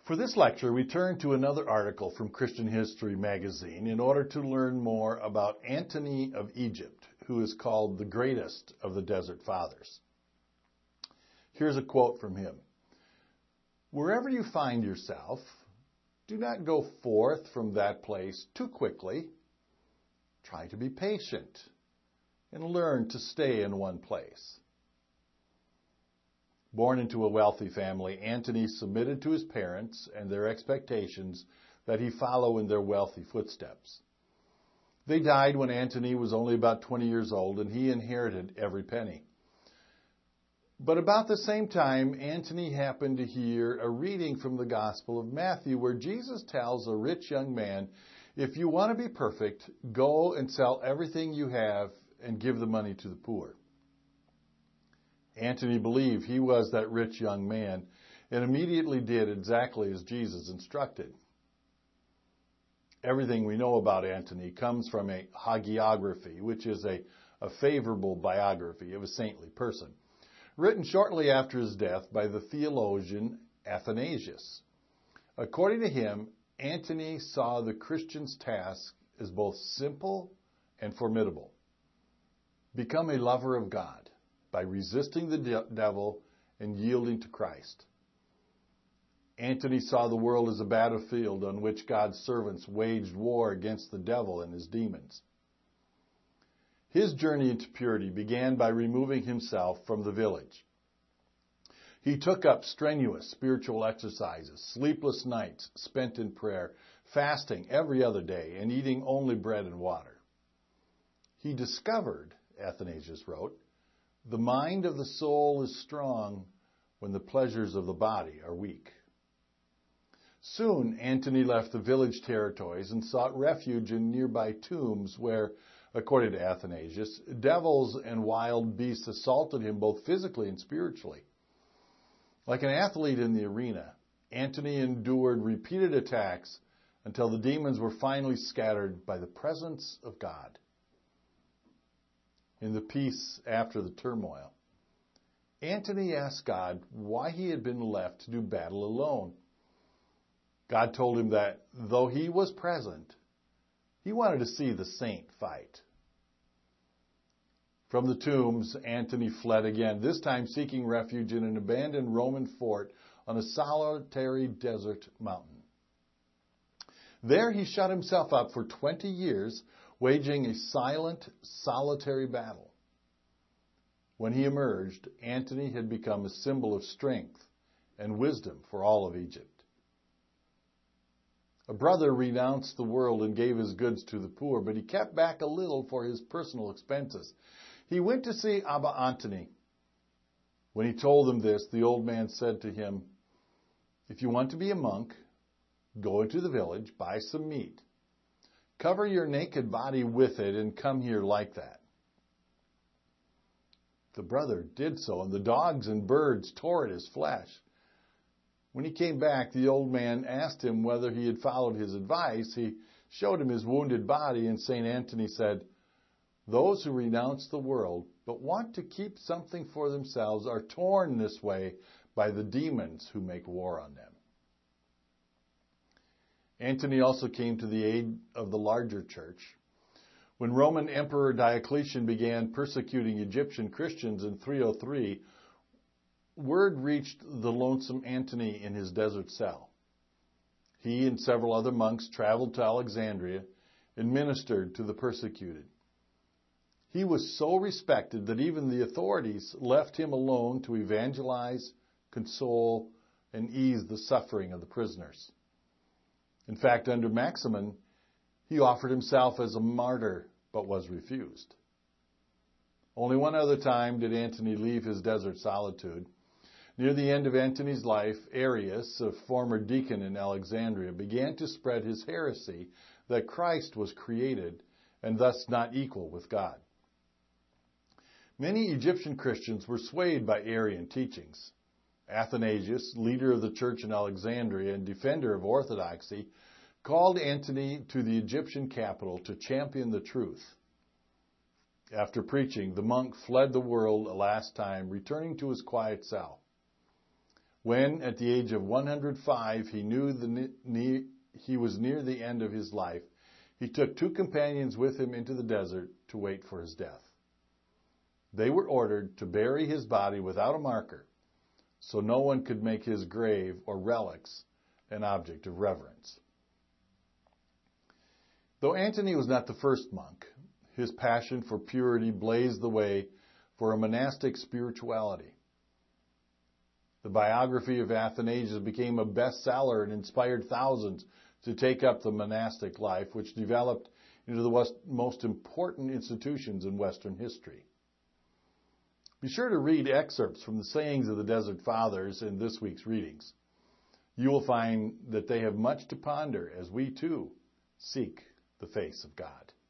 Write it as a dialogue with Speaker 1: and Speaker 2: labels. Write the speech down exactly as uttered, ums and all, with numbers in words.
Speaker 1: For this lecture, we turn to another article from Christian History magazine in order to learn more about Antony of Egypt, who is called the greatest of the Desert Fathers. Here's a quote from him. "Wherever you find yourself, do not go forth from that place too quickly. Try to be patient and learn to stay in one place." Born into a wealthy family, Antony submitted to his parents and their expectations that he follow in their wealthy footsteps. They died when Antony was only about twenty years old, and he inherited every penny. But about the same time, Antony happened to hear a reading from the Gospel of Matthew where Jesus tells a rich young man, "If you want to be perfect, go and sell everything you have and give the money to the poor." Antony believed he was that rich young man and immediately did exactly as Jesus instructed. Everything we know about Antony comes from a hagiography, which is a, a favorable biography of a saintly person, written shortly after his death by the theologian Athanasius. According to him, Antony saw the Christian's task as both simple and formidable. Become a lover of God by resisting the de- devil and yielding to Christ. Antony saw the world as a battlefield on which God's servants waged war against the devil and his demons. His journey into purity began by removing himself from the village. He took up strenuous spiritual exercises, sleepless nights spent in prayer, fasting every other day, and eating only bread and water. He discovered, Athanasius wrote, "The mind of the soul is strong when the pleasures of the body are weak." Soon, Antony left the village territories and sought refuge in nearby tombs where, according to Athanasius, devils and wild beasts assaulted him both physically and spiritually. Like an athlete in the arena, Antony endured repeated attacks until the demons were finally scattered by the presence of God. In the peace after the turmoil, Antony asked God why he had been left to do battle alone. God told him that though he was present, he wanted to see the saint fight. From the tombs, Antony fled again, this time seeking refuge in an abandoned Roman fort on a solitary desert mountain. There he shut himself up for twenty years, waging a silent, solitary battle. When he emerged, Antony had become a symbol of strength and wisdom for all of Egypt. A brother renounced the world and gave his goods to the poor, but he kept back a little for his personal expenses. He went to see Abba Antony. When he told him this, the old man said to him, "If you want to be a monk, go into the village, buy some meat. Cover your naked body with it and come here like that." The brother did so, and the dogs and birds tore at his flesh. When he came back, the old man asked him whether he had followed his advice. He showed him his wounded body, and Saint Antony said, "Those who renounce the world but want to keep something for themselves are torn this way by the demons who make war on them." Antony also came to the aid of the larger church. When Roman Emperor Diocletian began persecuting Egyptian Christians in three oh three, word reached the lonesome Antony in his desert cell. He and several other monks traveled to Alexandria and ministered to the persecuted. He was so respected that even the authorities left him alone to evangelize, console, and ease the suffering of the prisoners. In fact, under Maximin, he offered himself as a martyr, but was refused. Only one other time did Antony leave his desert solitude. Near the end of Antony's life, Arius, a former deacon in Alexandria, began to spread his heresy that Christ was created and thus not equal with God. Many Egyptian Christians were swayed by Arian teachings. Athanasius, leader of the church in Alexandria and defender of orthodoxy, called Antony to the Egyptian capital to champion the truth. After preaching, the monk fled the world a last time, returning to his quiet cell. When, at the age of one hundred five, he knew the ne- he was near the end of his life, he took two companions with him into the desert to wait for his death. They were ordered to bury his body without a marker, so no one could make his grave or relics an object of reverence. Though Antony was not the first monk, his passion for purity blazed the way for a monastic spirituality. The biography of Athanasius became a bestseller and inspired thousands to take up the monastic life, which developed into the most important institutions in Western history. Be sure to read excerpts from the sayings of the Desert Fathers in this week's readings. You will find that they have much to ponder as we, too, seek the face of God.